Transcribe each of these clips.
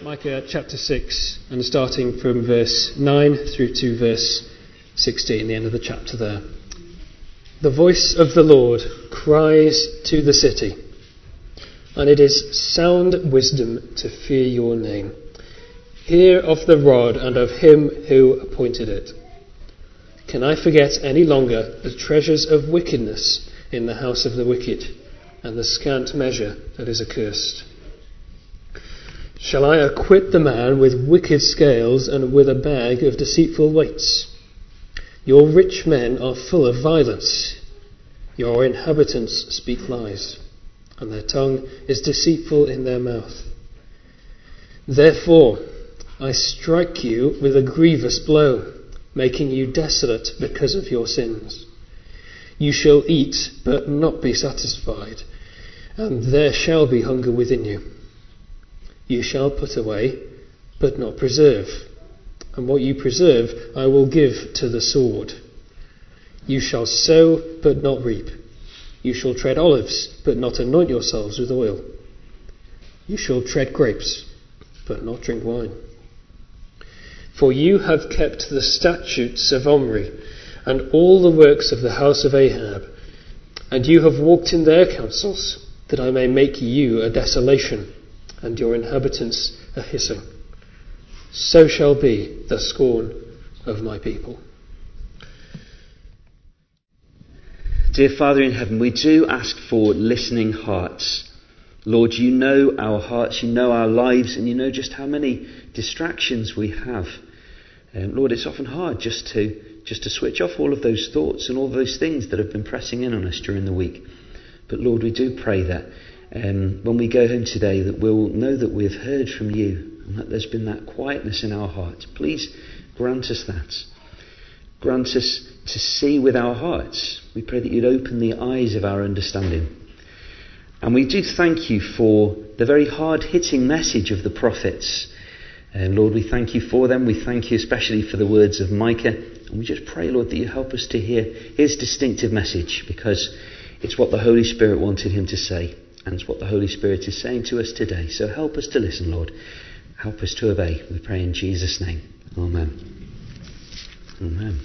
Micah chapter 6, and starting from verse 9 through to verse 16, the end of the chapter there. The voice of the Lord cries to the city, and it is sound wisdom to fear your name. Hear of the rod and of him who appointed it. Can I forget any longer the treasures of wickedness in the house of the wicked, and the scant measure that is accursed? Shall I acquit the man with wicked scales and with a bag of deceitful weights? Your rich men are full of violence. Your inhabitants speak lies, and their tongue is deceitful in their mouth. Therefore, I strike you with a grievous blow, making you desolate because of your sins. You shall eat, but not be satisfied, and there shall be hunger within you. You shall put away, but not preserve, and what you preserve I will give to the sword. You shall sow, but not reap. You shall tread olives, but not anoint yourselves with oil. You shall tread grapes, but not drink wine. For you have kept the statutes of Omri, and all the works of the house of Ahab, and you have walked in their counsels, that I may make you a desolation, and your inhabitants a hissing. So shall be the scorn of my people. Dear Father in heaven, we do ask for listening hearts. Lord, you know our hearts, you know our lives, and you know just how many distractions we have. Lord, it's often hard just to switch off all of those thoughts and all those things that have been pressing in on us during the week. But Lord, we do pray that when we go home today, that we'll know that we've heard from you and that there's been that quietness in our hearts. Please grant us that. Grant us to see with our hearts. We pray that you'd open the eyes of our understanding. And we do thank you for the very hard-hitting message of the prophets. And Lord, we thank you for them. We thank you especially for the words of Micah. And we just pray, Lord, that you help us to hear his distinctive message, because it's what the Holy Spirit wanted him to say. And it's what the Holy Spirit is saying to us today. So help us to listen, Lord. Help us to obey. We pray in Jesus' name. Amen. Amen.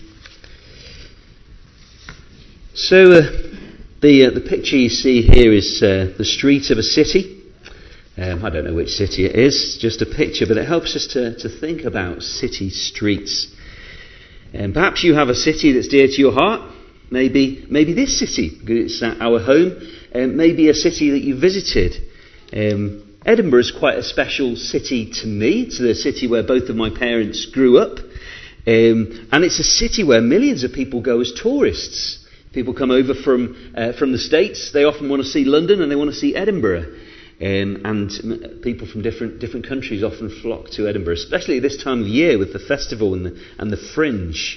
So the picture you see here is the street of a city. I don't know which city it is. It's just a picture, but it helps us to think about city streets. Perhaps you have a city that's dear to your heart. Maybe this city, it's our home. Maybe a city that you visited. Edinburgh is quite a special city to me. It's the city where both of my parents grew up. And it's a city where millions of people go as tourists. People come over from the States. They often want to see London and they want to see Edinburgh. And people from different countries often flock to Edinburgh, especially this time of year with the festival and the fringe.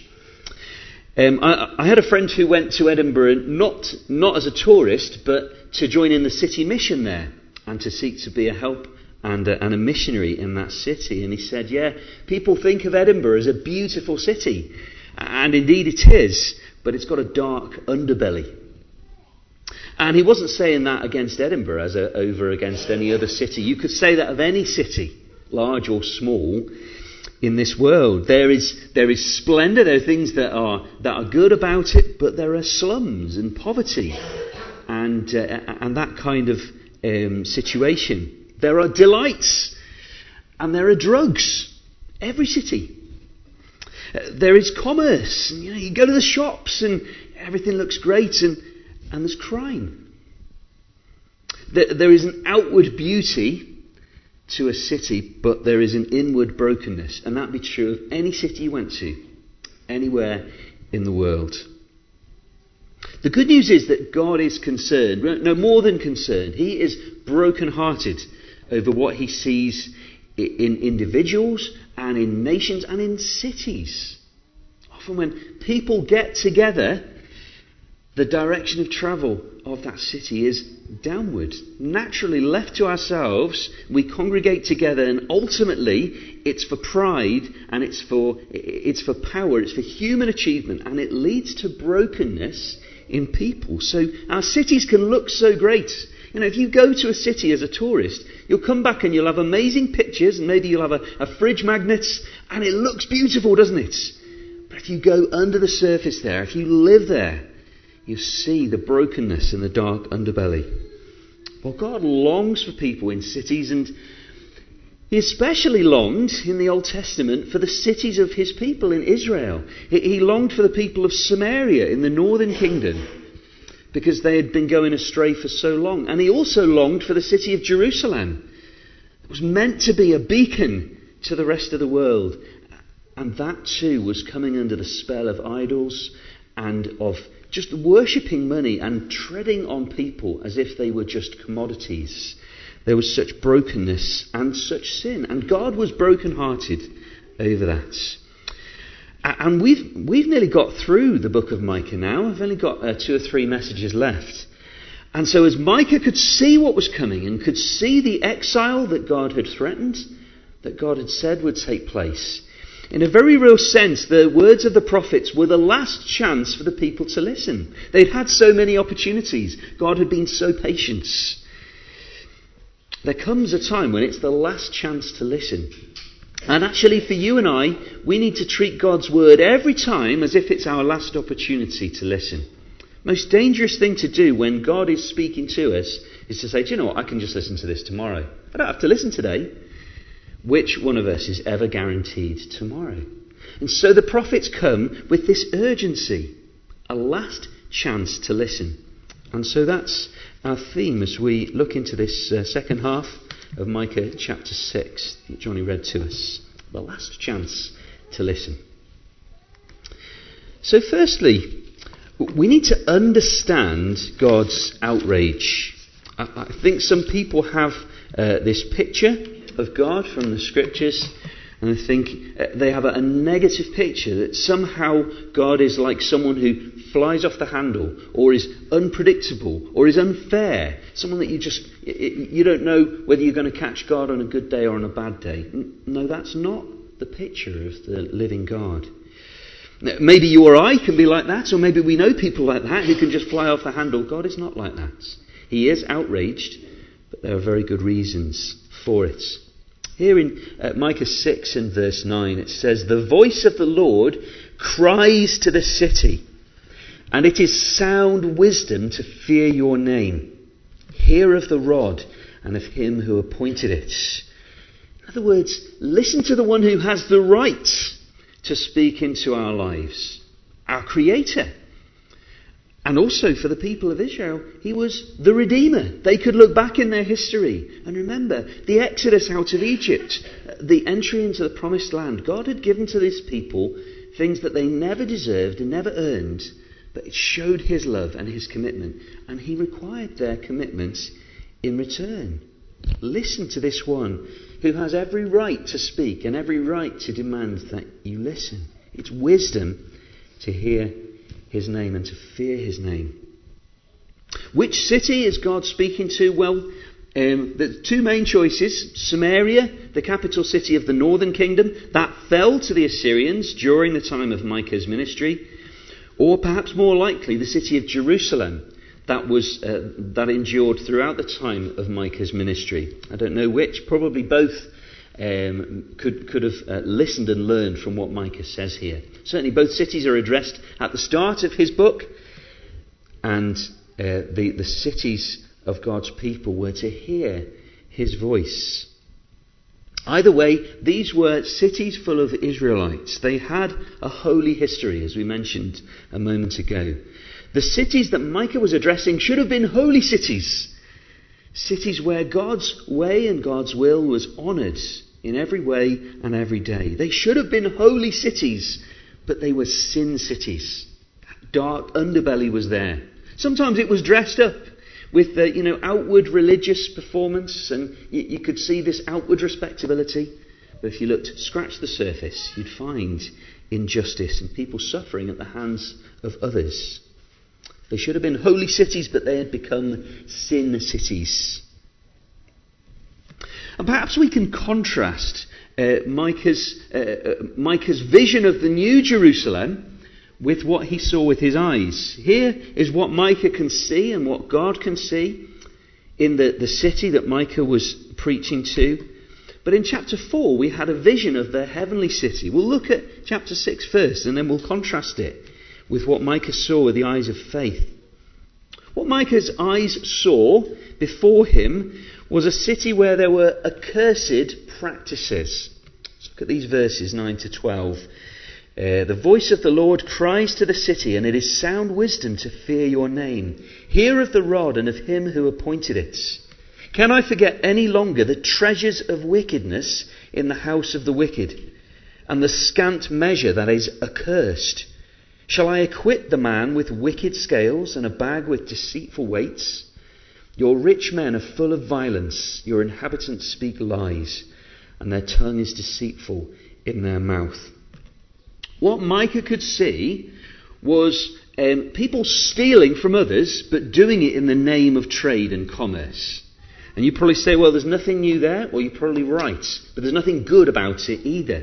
I had a friend who went to Edinburgh not as a tourist, but to join in the city mission there and to seek to be a help and a missionary in that city. And he said, people think of Edinburgh as a beautiful city. And indeed it is, but it's got a dark underbelly. And he wasn't saying that against Edinburgh as over against any other city. You could say that of any city, large or small, in this world. There is splendour, there are things that are good about it, but there are slums and poverty and that kind of situation. There are delights and there are drugs. Every city. There is commerce. You go to the shops and everything looks great, and there's crime. There is an outward beauty to a city, but there is an inward brokenness. And that'd be true of any city you went to, anywhere in the world. The good news is that God is concerned, no more than concerned. He is broken-hearted over what he sees in individuals and in nations and in cities. Often when people get together, the direction of travel of that city is downward. Naturally, left to ourselves, we congregate together, and ultimately it's for pride and it's for power, it's for human achievement, and it leads to brokenness in people. So our cities can look so great If you go to a city as a tourist, you'll come back and you'll have amazing pictures, and maybe you'll have a fridge magnets, and it looks beautiful, doesn't it? But if you go under the surface there, if you live there, you see the brokenness and the dark underbelly. Well, God longs for people in cities, and he especially longed in the Old Testament for the cities of his people in Israel. He longed for the people of Samaria in the northern kingdom because they had been going astray for so long. And he also longed for the city of Jerusalem. It was meant to be a beacon to the rest of the world. And that too was coming under the spell of idols and of just worshipping money and treading on people as if they were just commodities. There was such brokenness and such sin. And God was brokenhearted over that. And we've nearly got through the book of Micah now. I've only got 2 or 3 messages left. And so as Micah could see what was coming and could see the exile that God had threatened, that God had said would take place, in a very real sense, the words of the prophets were the last chance for the people to listen. They'd had so many opportunities. God had been so patient. There comes a time when it's the last chance to listen. And actually for you and I, we need to treat God's word every time as if it's our last opportunity to listen. Most dangerous thing to do when God is speaking to us is to say, do you know what, I can just listen to this tomorrow. I don't have to listen today. Which one of us is ever guaranteed tomorrow? And so the prophets come with this urgency, a last chance to listen. And so that's our theme as we look into this second half of Micah chapter 6 that Johnny read to us. The last chance to listen. So firstly, we need to understand God's outrage. I think some people have this picture of God from the scriptures, and I think they have a negative picture that somehow God is like someone who flies off the handle, or is unpredictable, or is unfair. Someone that you don't know whether you're going to catch God on a good day or on a bad day. No, that's not the picture of the living God. Maybe you or I can be like that, or maybe we know people like that who can just fly off the handle. God is not like that. He is outraged, but there are very good reasons for it. Here in Micah 6 and verse 9 it says, "The voice of the Lord cries to the city, and it is sound wisdom to fear your name. Hear of the rod and of him who appointed it." In other words, listen to the one who has the right to speak into our lives, our Creator. And also for the people of Israel, he was the Redeemer. They could look back in their history and remember the exodus out of Egypt, the entry into the promised land. God had given to this people things that they never deserved and never earned, but it showed his love and his commitment. And he required their commitments in return. Listen to this one who has every right to speak and every right to demand that you listen. It's wisdom to hear his name and to fear his name. Which city is God speaking to? Well, the 2 main choices. Samaria, the capital city of the northern kingdom, that fell to the Assyrians during the time of Micah's ministry. Or perhaps more likely, the city of Jerusalem, that endured throughout the time of Micah's ministry. I don't know which, probably both could have listened and learned from what Micah says here. Certainly both cities are addressed at the start of his book, and the cities of God's people were to hear his voice. Either way, these were cities full of Israelites. They had a holy history, as we mentioned a moment ago. The cities that Micah was addressing should have been holy cities. Cities where God's way and God's will was honoured in every way and every day. They should have been holy cities, but they were sin cities. That dark underbelly was there. Sometimes it was dressed up with outward religious performance, and you could see this outward respectability. But if you scratched the surface, you'd find injustice and people suffering at the hands of others. They should have been holy cities, but they had become sin cities. And perhaps we can contrast Micah's vision of the new Jerusalem with what he saw with his eyes. Here is what Micah can see and what God can see. in the city that Micah was preaching to. But in chapter 4, we had a vision of the heavenly city. We'll look at chapter 6 first, and then we'll contrast it with what Micah saw with the eyes of faith. What Micah's eyes saw before him was a city where there were accursed practices. Let's look at these verses 9 to 12. The voice of the Lord cries to the city, and it is sound wisdom to fear your name. Hear of the rod and of him who appointed it. Can I forget any longer the treasures of wickedness in the house of the wicked, and the scant measure that is accursed? Shall I acquit the man with wicked scales and a bag with deceitful weights? Your rich men are full of violence, your inhabitants speak lies, and their tongue is deceitful in their mouth. What Micah could see was people stealing from others, but doing it in the name of trade and commerce. And you probably say, well, there's nothing new there. Well, you're probably right. But there's nothing good about it either.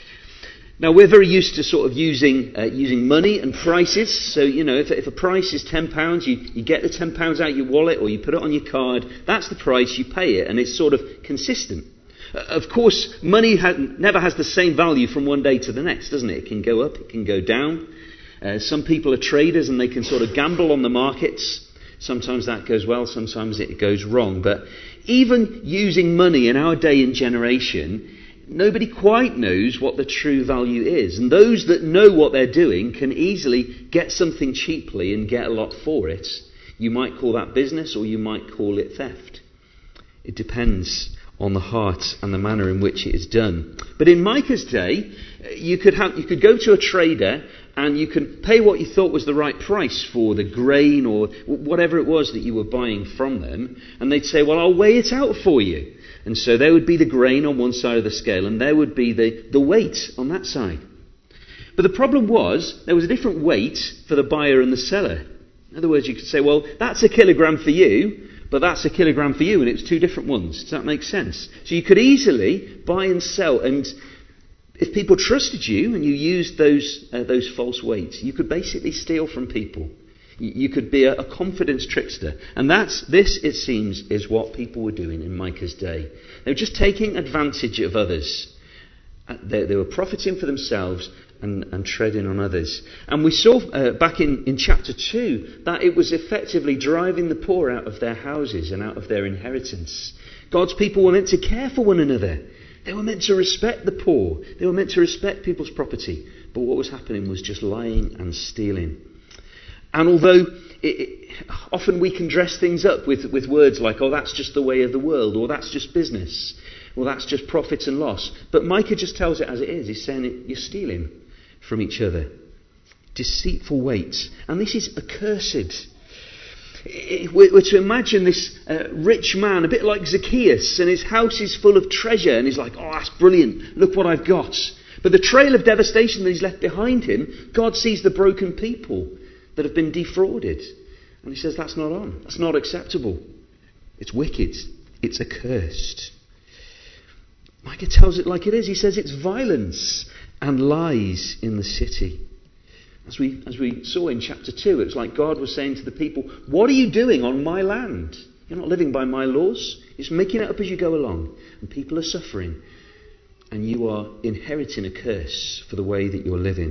Now, we're very used to sort of using money and prices. So, if a price is £10, you get the £10 out your wallet or you put it on your card. That's the price, you pay it, and it's sort of consistent. Of course, money never has the same value from one day to the next, doesn't it? It can go up, it can go down. Some people are traders and they can sort of gamble on the markets. Sometimes that goes well, sometimes it goes wrong. But even using money in our day and generation, nobody quite knows what the true value is. And those that know what they're doing can easily get something cheaply and get a lot for it. You might call that business or you might call it theft. It depends on the heart and the manner in which it is done. But in Micah's day, you could go to a trader and you can pay what you thought was the right price for the grain or whatever it was that you were buying from them. And they'd say, well, I'll weigh it out for you. And so there would be the grain on one side of the scale and there would be the weight on that side. But the problem was there was a different weight for the buyer and the seller. In other words, you could say, well, that's a kilogram for you, but that's a kilogram for you, and it's two different ones. Does that make sense? So you could easily buy and sell, and if people trusted you and you used those false weights, you could basically steal from people. You could be a confidence trickster. And this, it seems, is what people were doing in Micah's day. They were just taking advantage of others. They were profiting for themselves and treading on others. And we saw back in chapter 2 that it was effectively driving the poor out of their houses and out of their inheritance. God's people were meant to care for one another. They were meant to respect the poor. They were meant to respect people's property. But what was happening was just lying and stealing. And although often we can dress things up with words like, oh, that's just the way of the world, or that's just business, or that's just profit and loss. But Micah just tells it as it is. He's saying you're stealing from each other. Deceitful weights. And this is accursed. We're to imagine this rich man, a bit like Zacchaeus, and his house is full of treasure, and he's like, oh, that's brilliant, look what I've got. But the trail of devastation that he's left behind him, God sees the broken people that have been defrauded. And he says, that's not on, that's not acceptable. It's wicked, it's accursed. Micah tells it like it is. He says it's violence and lies in the city. As we saw in chapter 2, it's like God was saying to the people, what are you doing on my land? You're not living by my laws. You're just making it up as you go along. And people are suffering. And you are inheriting a curse for the way that you're living.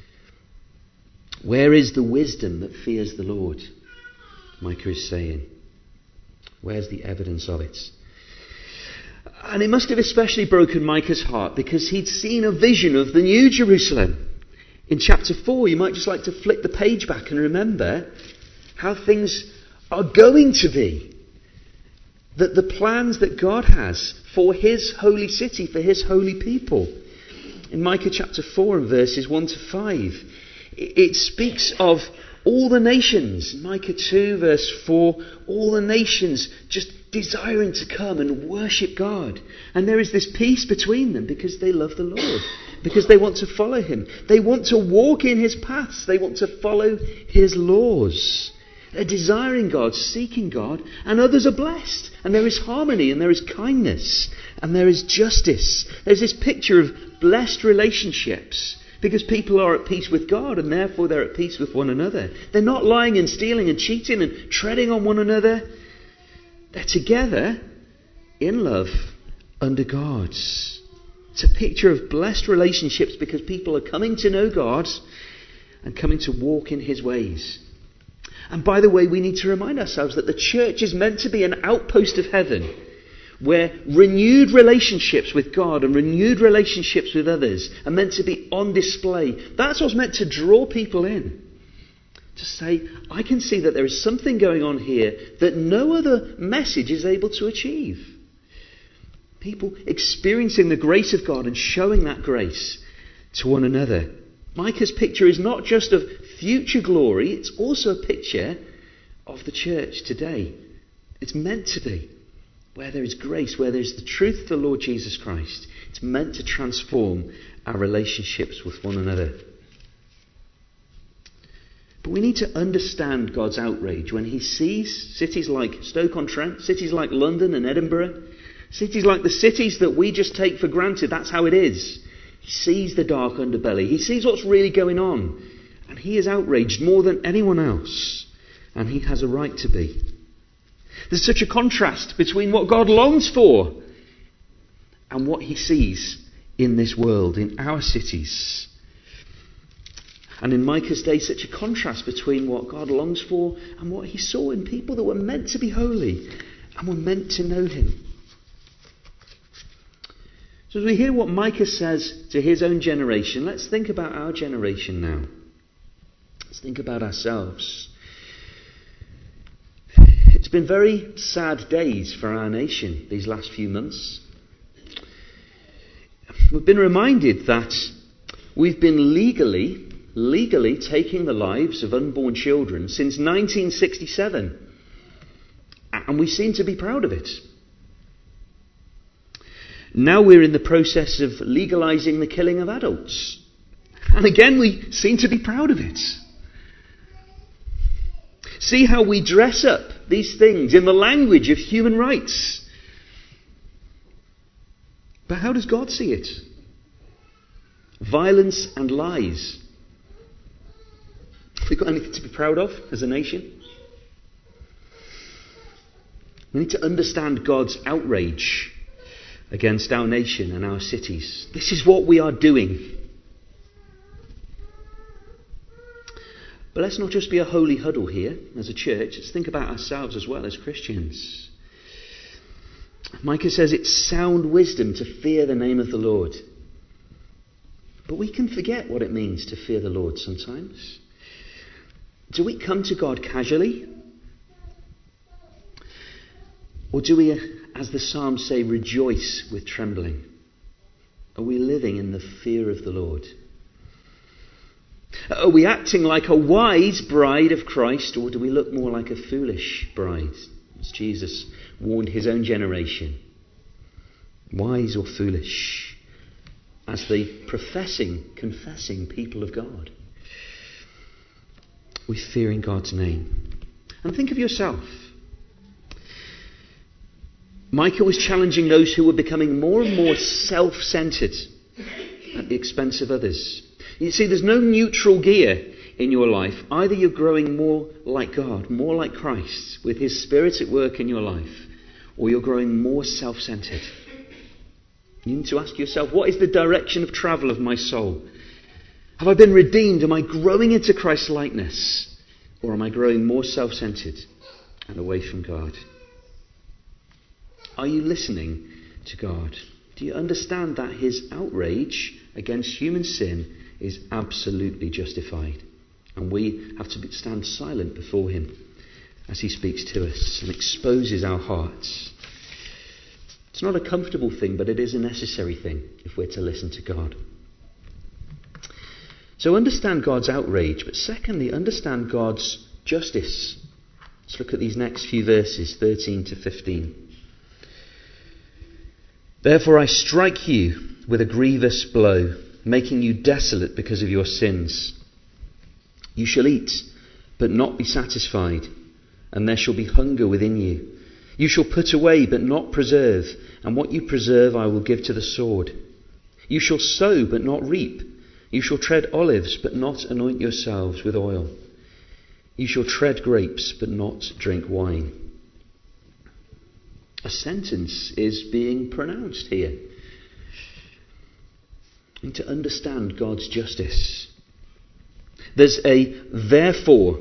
Where is the wisdom that fears the Lord? Micah is saying. Where's the evidence of it? And it must have especially broken Micah's heart because he'd seen a vision of the New Jerusalem. In chapter 4, you might just like to flick the page back and remember how things are going to be. That the plans that God has for his holy city, for his holy people. In Micah chapter 4 and verses 1 to 5, it speaks of all the nations. Micah 2 verse 4, all the nations just desiring to come and worship God. And there is this peace between them because they love the Lord. Because they want to follow him. They want to walk in his paths. They want to follow his laws. They're desiring God, seeking God, and others are blessed. And there is harmony, and there is kindness, and there is justice. There's this picture of blessed relationships because people are at peace with God, and therefore they're at peace with one another. They're not lying and stealing and cheating and treading on one another. They're together in love under God. It's a picture of blessed relationships because people are coming to know God and coming to walk in his ways. And by the way, we need to remind ourselves that the church is meant to be an outpost of heaven where renewed relationships with God and renewed relationships with others are meant to be on display. That's what's meant to draw people in. To say, I can see that there is something going on here that no other message is able to achieve. People experiencing the grace of God and showing that grace to one another. Micah's picture is not just of future glory, it's also a picture of the church today. It's meant to be. Where there is grace, where there is the truth of the Lord Jesus Christ, it's meant to transform our relationships with one another. But we need to understand God's outrage when he sees cities like Stoke-on-Trent, cities like London and Edinburgh, cities like the cities that we just take for granted. That's how it is. He sees the dark underbelly. He sees what's really going on. And he is outraged more than anyone else. And he has a right to be. There's such a contrast between what God longs for and what he sees in this world, in our cities. And in Micah's day, such a contrast between what God longs for and what he saw in people that were meant to be holy and were meant to know him. So as we hear what Micah says to his own generation, let's think about our generation now. Let's think about ourselves. It's been very sad days for our nation these last few months. We've been reminded that we've been legally taking the lives of unborn children since 1967. And we seem to be proud of it. Now we're in the process of legalising the killing of adults. And again, we seem to be proud of it. See how we dress up these things in the language of human rights. But how does God see it? Violence and lies. Have we got anything to be proud of as a nation? We need to understand God's outrage against our nation and our cities. This is what we are doing. But let's not just be a holy huddle here as a church. Let's think about ourselves as well as Christians. Micah says it's sound wisdom to fear the name of the Lord. But we can forget what it means to fear the Lord sometimes. Do we come to God casually? Or do we, as the Psalms say, rejoice with trembling? Are we living in the fear of the Lord? Are we acting like a wise bride of Christ, or do we look more like a foolish bride, as Jesus warned his own generation? Wise or foolish, as the confessing people of God. We fear in God's name. And think of yourself. Micah was challenging those who were becoming more and more self-centered at the expense of others. You see, there's no neutral gear in your life. Either you're growing more like God, more like Christ, with his Spirit at work in your life, or you're growing more self-centered. You need to ask yourself, what is the direction of travel of my soul? Have I been redeemed? Am I growing into Christ's likeness? Or am I growing more self-centered and away from God? Are you listening to God? Do you understand that his outrage against human sin is absolutely justified? And we have to stand silent before him as he speaks to us and exposes our hearts. It's not a comfortable thing, but it is a necessary thing if we're to listen to God. So understand God's outrage, but secondly, understand God's justice. Let's look at these next few verses, 13 to 15. Therefore I strike you with a grievous blow, making you desolate because of your sins. You shall eat, but not be satisfied, and there shall be hunger within you. You shall put away, but not preserve, and what you preserve I will give to the sword. You shall sow, but not reap. You shall tread olives, but not anoint yourselves with oil. You shall tread grapes, but not drink wine. A sentence is being pronounced here. We need to understand God's justice. There's a therefore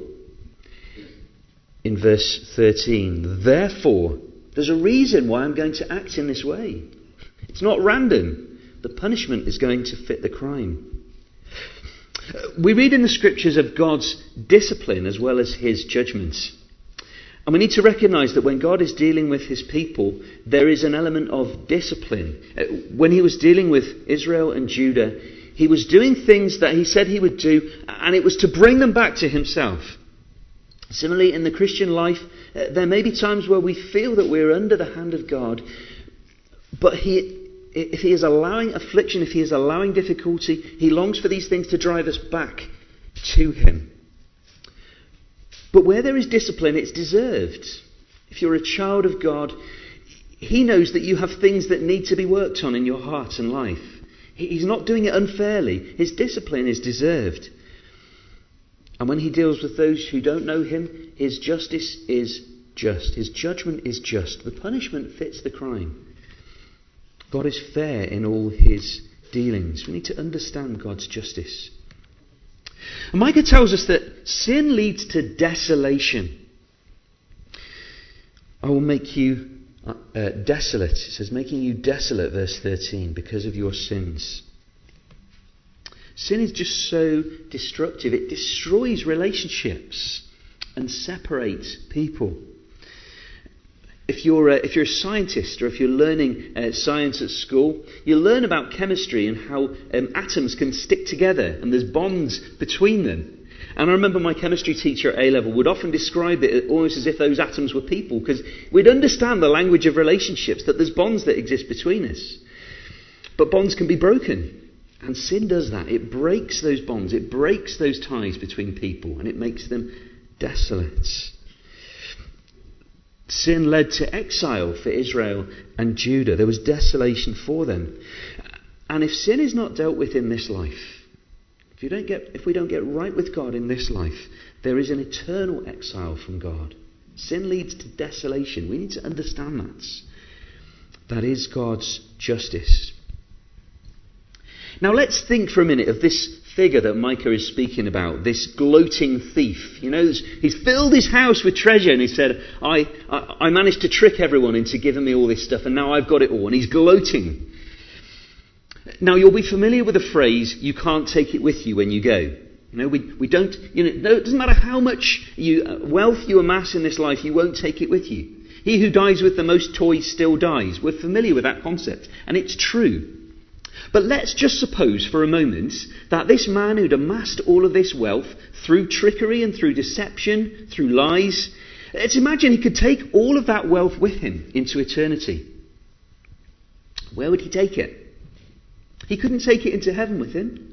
in verse 13. Therefore, there's a reason why I'm going to act in this way. It's not random. The punishment is going to fit the crime. We read in the scriptures of God's discipline as well as his judgments. And we need to recognise that when God is dealing with his people, there is an element of discipline. When he was dealing with Israel and Judah, he was doing things that he said he would do, and it was to bring them back to himself. Similarly, in the Christian life, there may be times where we feel that we're under the hand of God, but if he is allowing affliction, if he is allowing difficulty, he longs for these things to drive us back to him. But where there is discipline, it's deserved. If you're a child of God, he knows that you have things that need to be worked on in your heart and life. He's not doing it unfairly. His discipline is deserved. And when he deals with those who don't know him, his justice is just. His judgment is just. The punishment fits the crime. God is fair in all his dealings. We need to understand God's justice. And Micah tells us that sin leads to desolation. I will make you desolate. It says, making you desolate, verse 13, because of your sins. Sin is just so destructive. It destroys relationships and separates people. If you're a scientist, or if you're learning science at school, you learn about chemistry and how atoms can stick together and there's bonds between them. And I remember my chemistry teacher at A-level would often describe it almost as if those atoms were people, because we'd understand the language of relationships, that there's bonds that exist between us. But bonds can be broken, and sin does that. It breaks those bonds, it breaks those ties between people, and it makes them desolate. Sin led to exile for Israel and Judah. There was desolation for them. And if sin is not dealt with in this life, if we don't get right with God in this life, there is an eternal exile from God. Sin leads to desolation. We need to understand that. That is God's justice. Now let's think for a minute of this figure that Micah is speaking about, this gloating thief. You know, he's filled his house with treasure, and he said, I managed to trick everyone into giving me all this stuff, and now I've got it all, and he's gloating. Now you'll be familiar with the phrase, you can't take it with you when you go. You know, we don't, it doesn't matter how much wealth you amass in this life, you won't take it with you. He who dies with the most toys still dies. We're familiar with that concept, and it's true. But let's just suppose for a moment that this man who'd amassed all of this wealth through trickery and through deception, through lies, let's imagine he could take all of that wealth with him into eternity. Where would he take it? He couldn't take it into heaven with him.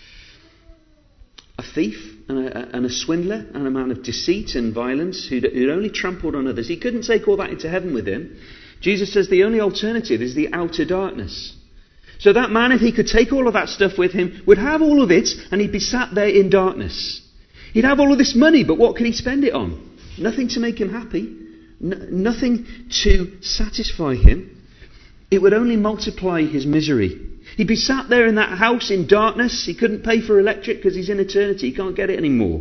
A thief and a swindler and a man of deceit and violence who'd only trampled on others, he couldn't take all that into heaven with him. Jesus says the only alternative is the outer darkness. So that man, if he could take all of that stuff with him, would have all of it, and he'd be sat there in darkness. He'd have all of this money, but what could he spend it on? Nothing to make him happy. Nothing to satisfy him. It would only multiply his misery. He'd be sat there in that house in darkness. He couldn't pay for electric because he's in eternity. He can't get it anymore.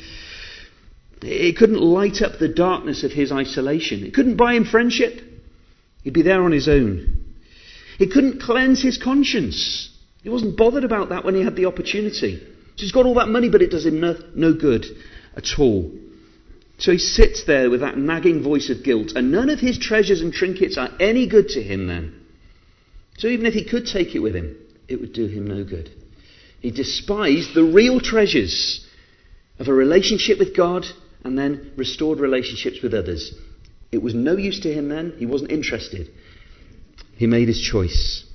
It couldn't light up the darkness of his isolation. It couldn't buy him friendship. He'd be there on his own. It couldn't cleanse his conscience. He wasn't bothered about that when he had the opportunity. So he's got all that money, but it does him no good at all. So he sits there with that nagging voice of guilt, and none of his treasures and trinkets are any good to him then. So even if he could take it with him, it would do him no good. He despised the real treasures of a relationship with God and then restored relationships with others. It was no use to him then. He wasn't interested. He made his choice.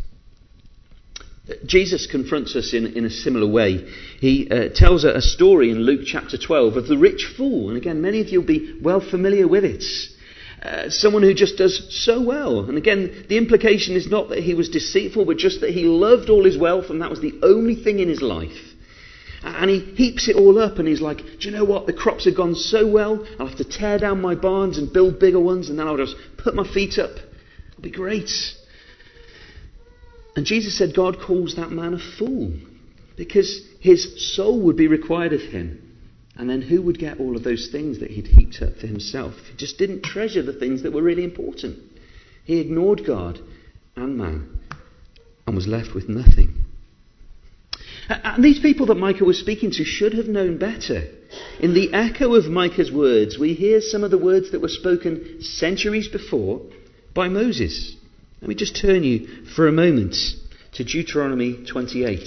Jesus confronts us in a similar way. He tells a story in Luke chapter 12 of the rich fool. And again, many of you will be well familiar with it. Someone who just does so well. And again, the implication is not that he was deceitful, but just that he loved all his wealth and that was the only thing in his life. And he heaps it all up and he's like, do you know what? The crops have gone so well, I'll have to tear down my barns and build bigger ones, and then I'll just put my feet up It'll be great. And Jesus said God calls that man a fool because his soul would be required of him. And then who would get all of those things that he'd heaped up for himself? He just didn't treasure the things that were really important. He ignored God and man and was left with nothing. And these people that Micah was speaking to should have known better. In the echo of Micah's words, we hear some of the words that were spoken centuries before by Moses. Let me just turn you for a moment to Deuteronomy 28.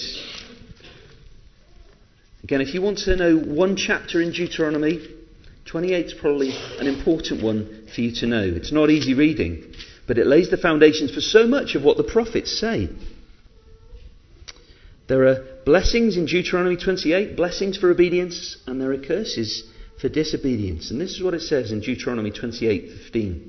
Again, if you want to know one chapter in Deuteronomy, 28 is probably an important one for you to know. It's not easy reading, but it lays the foundations for so much of what the prophets say. There are blessings in Deuteronomy 28, blessings for obedience, and there are curses for disobedience. And this is what it says in Deuteronomy 28:15.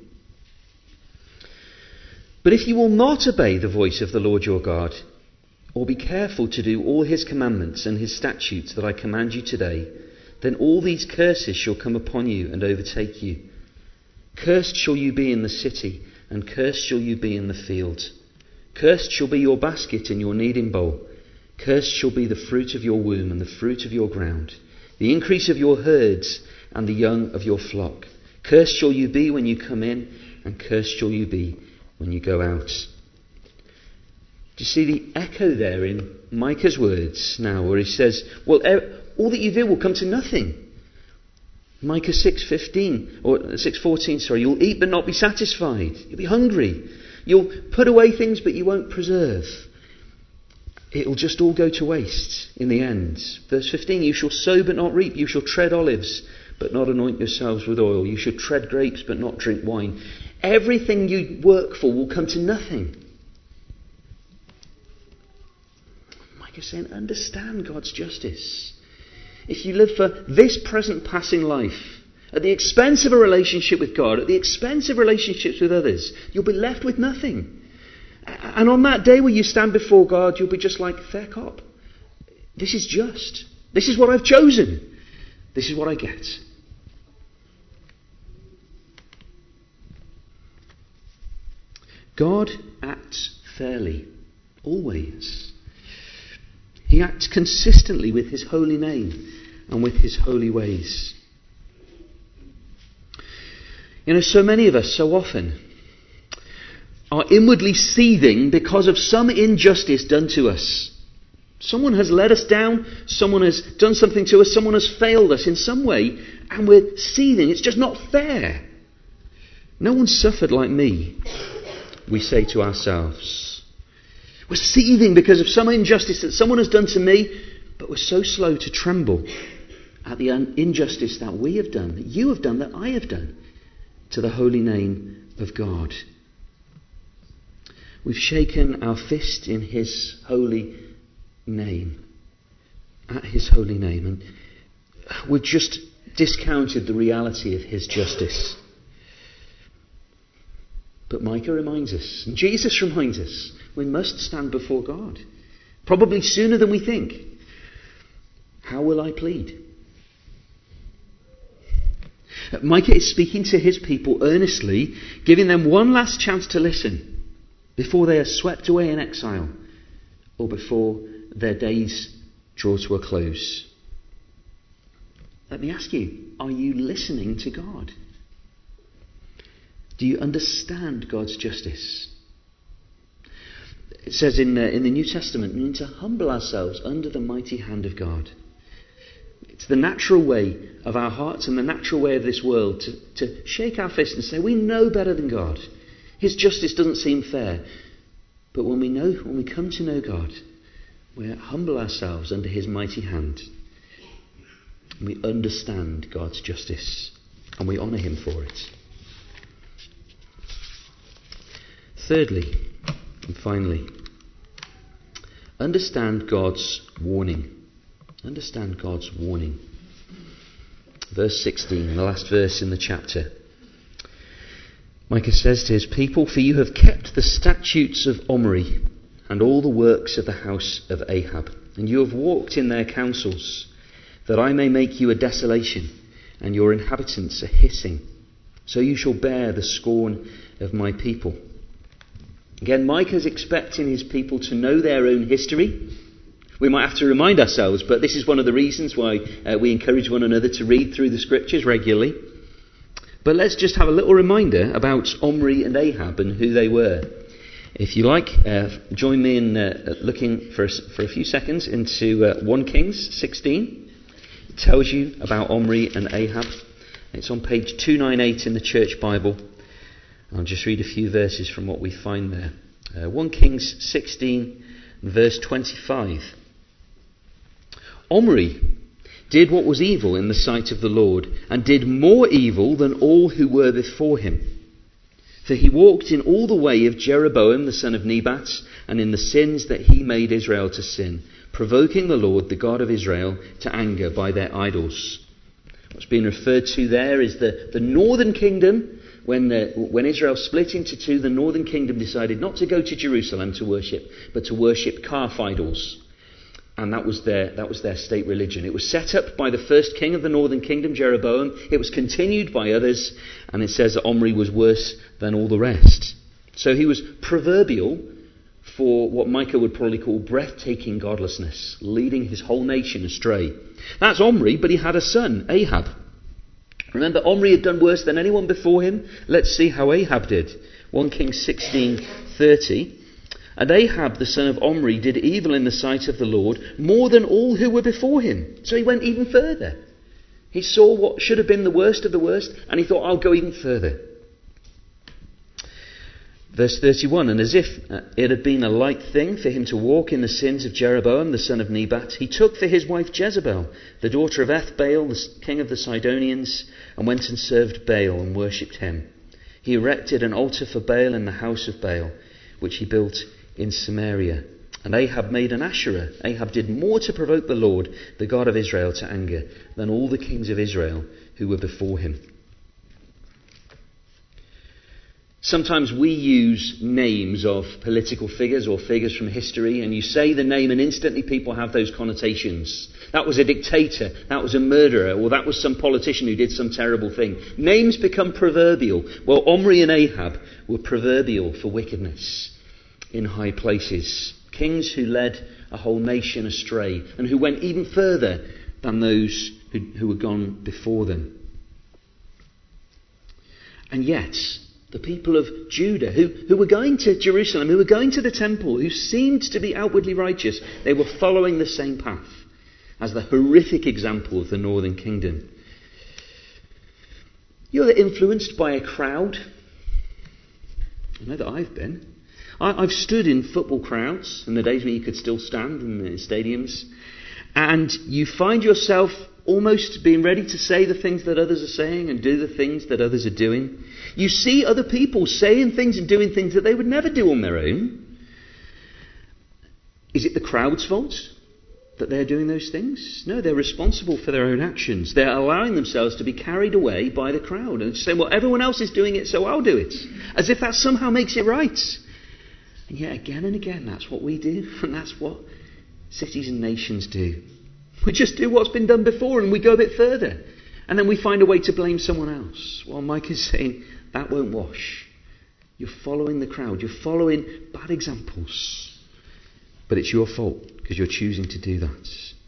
But if you will not obey the voice of the Lord your God, or be careful to do all his commandments and his statutes that I command you today, then all these curses shall come upon you and overtake you. Cursed shall you be in the city, and cursed shall you be in the field. Cursed shall be your basket and your kneading bowl. Cursed shall be the fruit of your womb and the fruit of your ground, the increase of your herds and the young of your flock. Cursed shall you be when you come in, and cursed shall you be when you go out. Do you see the echo there in Micah's words now, where he says, well, all that you do will come to nothing. Micah 6:14, you'll eat but not be satisfied. You'll be hungry. You'll put away things but you won't preserve. It'll just all go to waste in the end. Verse 15, you shall sow but not reap. You shall tread olives but not anoint yourselves with oil. You shall tread grapes but not drink wine. Everything you work for will come to nothing. Micah's saying, understand God's justice. If you live for this present passing life, at the expense of a relationship with God, at the expense of relationships with others, you'll be left with nothing. And on that day where you stand before God, you'll be just like, fair cop. This is just. This is what I've chosen. This is what I get. God acts fairly, always. He acts consistently with his holy name and with his holy ways. You know, so many of us, so often, are inwardly seething because of some injustice done to us. Someone has let us down, someone has done something to us, someone has failed us in some way, and we're seething. It's just not fair. No one suffered like me, we say to ourselves. We're seething because of some injustice that someone has done to me, but we're so slow to tremble at the injustice that we have done, that you have done, that I have done, to the holy name of God. We've shaken our fist in his holy name, at his holy name, and we've just discounted the reality of his justice. But Micah reminds us, and Jesus reminds us, we must stand before God, probably sooner than we think. How will I plead? Micah is speaking to his people earnestly, giving them one last chance to listen before they are swept away in exile or before their days draw to a close. Let me ask you, are you listening to God? Do you understand God's justice? It says in the New Testament, we need to humble ourselves under the mighty hand of God. It's the natural way of our hearts and the natural way of this world to shake our fist and say, we know better than God. His justice doesn't seem fair. But when we come to know God, we humble ourselves under his mighty hand. We understand God's justice and we honour him for it. Thirdly, and finally, understand God's warning. Understand God's warning. Verse 16, the last verse in the chapter. Micah says to his people, for you have kept the statutes of Omri and all the works of the house of Ahab, and you have walked in their counsels, that I may make you a desolation, and your inhabitants a hissing. So you shall bear the scorn of my people. Again, Micah's expecting his people to know their own history. We might have to remind ourselves, but this is one of the reasons why we encourage one another to read through the scriptures regularly. But let's just have a little reminder about Omri and Ahab and who they were. If you like, join me in looking for a few seconds into 1 Kings 16. It tells you about Omri and Ahab. It's on page 298 in the Church Bible. I'll just read a few verses from what we find there. 1 Kings 16, verse 25. Omri did what was evil in the sight of the Lord, and did more evil than all who were before him. For he walked in all the way of Jeroboam the son of Nebat, and in the sins that he made Israel to sin, provoking the Lord, the God of Israel, to anger by their idols. What's being referred to there is the northern kingdom. When Israel split into two, the northern kingdom decided not to go to Jerusalem to worship, but to worship calf idols. And that was their state religion. It was set up by the first king of the northern kingdom, Jeroboam. It was continued by others, and it says that Omri was worse than all the rest. So he was proverbial for what Micah would probably call breathtaking godlessness, leading his whole nation astray. That's Omri, but he had a son, Ahab. Remember, Omri had done worse than anyone before him. Let's see how Ahab did. 1 Kings 16:30. And Ahab, the son of Omri, did evil in the sight of the Lord more than all who were before him. So he went even further. He saw what should have been the worst of the worst, and he thought, I'll go even further. Verse 31, and as if it had been a light thing for him to walk in the sins of Jeroboam, the son of Nebat, he took for his wife Jezebel, the daughter of Ethbaal, the king of the Sidonians, and went and served Baal and worshipped him. He erected an altar for Baal in the house of Baal, which he built in Samaria. And Ahab made an Asherah. Ahab did more to provoke the Lord, the God of Israel, to anger than all the kings of Israel who were before him. Sometimes we use names of political figures or figures from history, and you say the name and instantly people have those connotations. That was a dictator, that was a murderer, or that was some politician who did some terrible thing. Names become proverbial. Well, Omri and Ahab were proverbial for wickedness in high places. Kings who led a whole nation astray and who went even further than those who had gone before them. And yet, the people of Judah, who were going to Jerusalem, who were going to the temple, who seemed to be outwardly righteous, they were following the same path as the horrific example of the northern kingdom. You're influenced by a crowd. I know that I've been. I've stood in football crowds in the days when you could still stand in the stadiums, and you find yourself almost being ready to say the things that others are saying and do the things that others are doing. You see other people saying things and doing things that they would never do on their own. Is it the crowd's fault that they're doing those things? No, they're responsible for their own actions. They're allowing themselves to be carried away by the crowd and saying, well, everyone else is doing it, so I'll do it. As if that somehow makes it right. And yet again and again, that's what we do, and that's what cities and nations do. We just do what's been done before, and we go a bit further. And then we find a way to blame someone else. Well, Mike is saying, that won't wash. You're following the crowd. You're following bad examples. But it's your fault, because you're choosing to do that.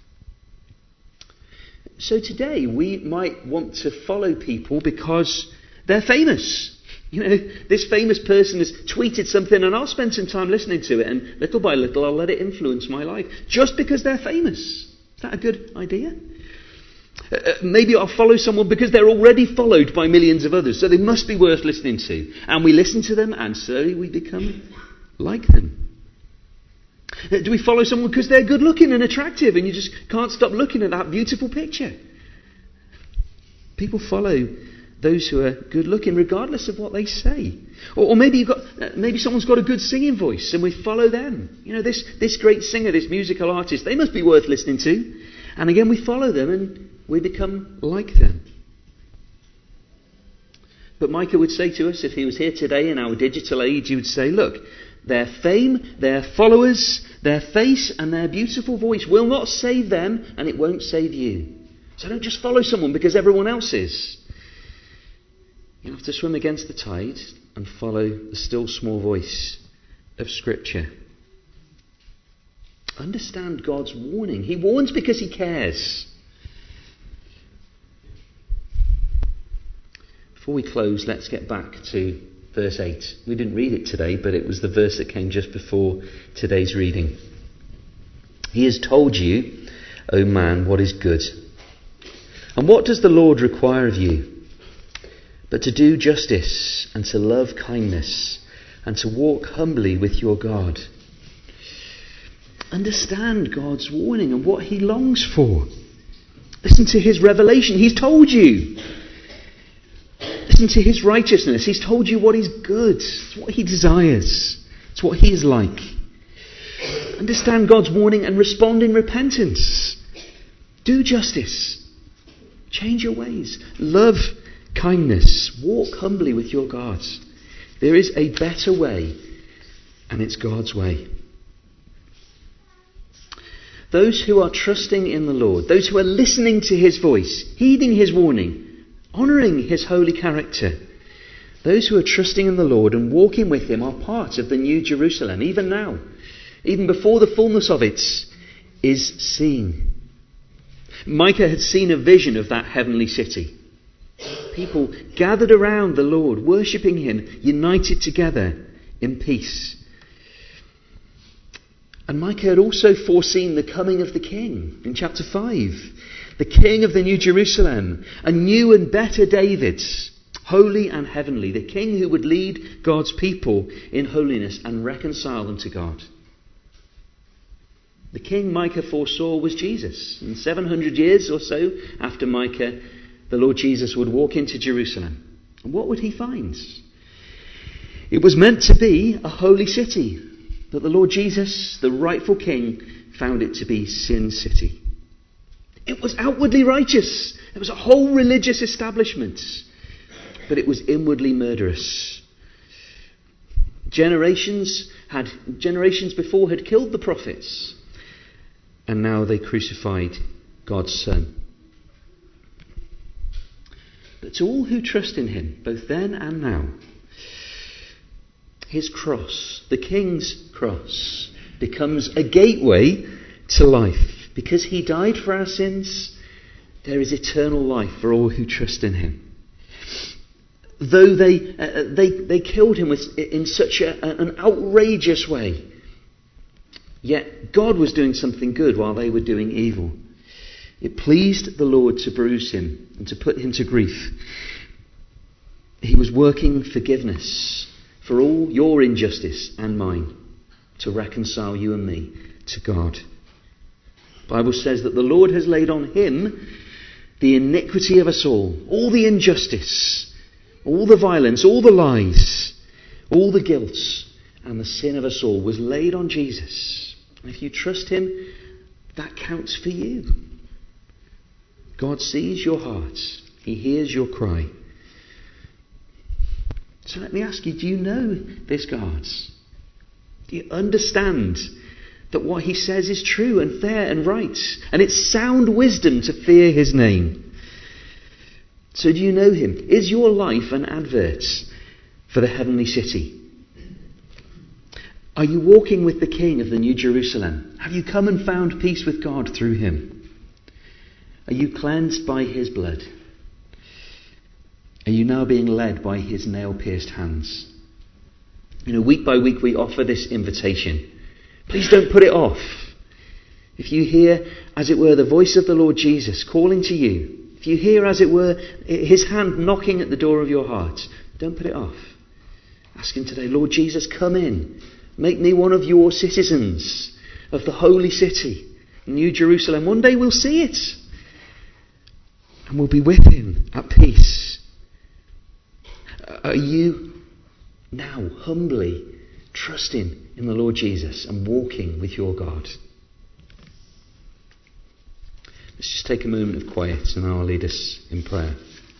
So today, we might want to follow people because they're famous. You know, this famous person has tweeted something and I'll spend some time listening to it, and little by little I'll let it influence my life just because they're famous. Is that a good idea? Maybe I'll follow someone because they're already followed by millions of others, so they must be worth listening to. And we listen to them and slowly we become like them. Do we follow someone because they're good looking and attractive and you just can't stop looking at that beautiful picture? People follow those who are good looking regardless of what they say. Or maybe maybe someone's got a good singing voice and we follow them. You know, this great singer, this musical artist, they must be worth listening to. And again we follow them and we become like them. But Micah would say to us, if he was here today in our digital age, he would say, look, their fame, their followers, their face and their beautiful voice will not save them, and it won't save you. So don't just follow someone because everyone else is. You have to swim against the tide and follow the still small voice of Scripture. Understand God's warning. He warns because he cares. Before we close, let's get back to verse 8. We didn't read it today, but it was the verse that came just before today's reading. He has told you, O man, what is good. And what does the Lord require of you? But to do justice and to love kindness and to walk humbly with your God. Understand God's warning and what he longs for. Listen to his revelation. He's told you. Listen to his righteousness. He's told you what is good. It's what he desires. It's what he is like. Understand God's warning and respond in repentance. Do justice. Change your ways. Love kindness. Walk humbly with your God. There is a better way, and it's God's way. Those who are trusting in the Lord, those who are listening to his voice, heeding his warning, honouring his holy character, those who are trusting in the Lord and walking with him are part of the New Jerusalem, even now, even before the fullness of it is seen. Micah had seen a vision of that heavenly city. People gathered around the Lord, worshipping him, united together in peace. And Micah had also foreseen the coming of the king in chapter 5. The king of the New Jerusalem, a new and better David, holy and heavenly. The king who would lead God's people in holiness and reconcile them to God. The king Micah foresaw was Jesus. And 700 years or so after Micah, the Lord Jesus would walk into Jerusalem. And what would he find? It was meant to be a holy city. But the Lord Jesus, the rightful king, found it to be Sin City. It was outwardly righteous. There was a whole religious establishment. But it was inwardly murderous. Generations before had killed the prophets. And now they crucified God's Son. But to all who trust in him, both then and now, his cross, the king's cross, becomes a gateway to life. Because he died for our sins, there is eternal life for all who trust in him. Though they killed him in such an outrageous way, yet God was doing something good while they were doing evil. It pleased the Lord to bruise him and to put him to grief. He was working forgiveness for all your injustice and mine, to reconcile you and me to God. The Bible says that the Lord has laid on him the iniquity of us all the injustice, all the violence, all the lies, all the guilt, and the sin of us all was laid on Jesus. And if you trust him, that counts for you. God sees your heart. He hears your cry. So let me ask you, do you know this God? Do you understand that what he says is true and fair and right? And it's sound wisdom to fear his name. So do you know him? Is your life an advert for the heavenly city? Are you walking with the King of the New Jerusalem? Have you come and found peace with God through him? Are you cleansed by his blood? Are you now being led by his nail-pierced hands? Week by week we offer this invitation. Please don't put it off. If you hear, as it were, the voice of the Lord Jesus calling to you, if you hear, as it were, his hand knocking at the door of your heart, don't put it off. Ask him today, Lord Jesus, come in. Make me one of your citizens of the holy city, New Jerusalem. One day we'll see it. And we'll be with him at peace. Are you now humbly trusting in the Lord Jesus and walking with your God? Let's just take a moment of quiet and I'll lead us in prayer.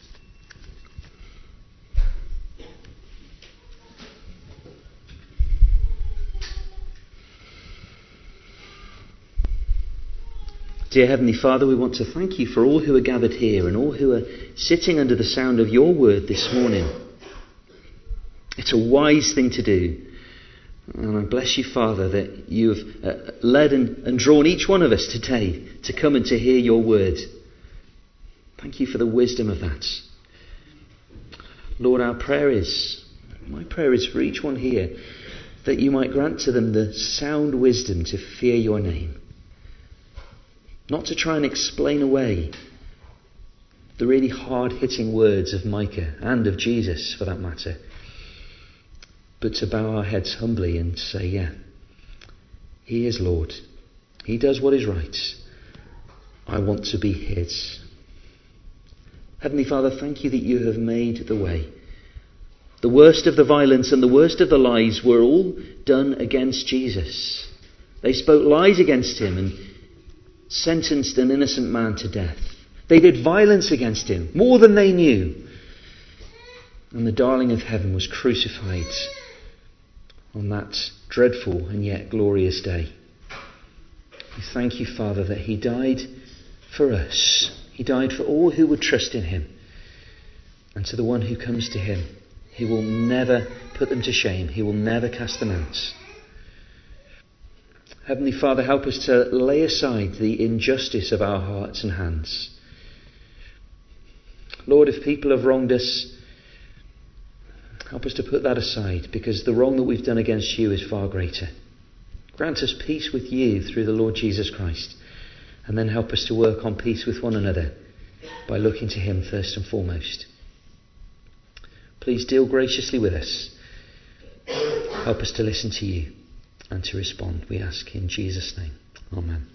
Dear Heavenly Father, we want to thank you for all who are gathered here and all who are sitting under the sound of your word this morning. It's a wise thing to do, And I bless you, Father, that you have led and drawn each one of us today to come and to hear your word. Thank you for the wisdom of that. Lord, my prayer is for each one here, that you might grant to them the sound wisdom to fear your name. Not to try and explain away the really hard-hitting words of Micah and of Jesus, for that matter, but to bow our heads humbly and say, yeah, he is Lord. He does what is right. I want to be his. Heavenly Father, thank you that you have made the way. The worst of the violence and the worst of the lies were all done against Jesus. They spoke lies against him and sentenced an innocent man to death. They did violence against him, more than they knew. And the darling of heaven was crucified on that dreadful and yet glorious day. We thank you, Father, that he died for us. He died for all who would trust in him. And to the one who comes to him, he will never put them to shame. He will never cast them out. Heavenly Father, help us to lay aside the injustice of our hearts and hands. Lord, if people have wronged us, help us to put that aside, because the wrong that we've done against you is far greater. Grant us peace with you through the Lord Jesus Christ, and then help us to work on peace with one another by looking to him first and foremost. Please deal graciously with us. Help us to listen to you and to respond, we ask in Jesus' name. Amen.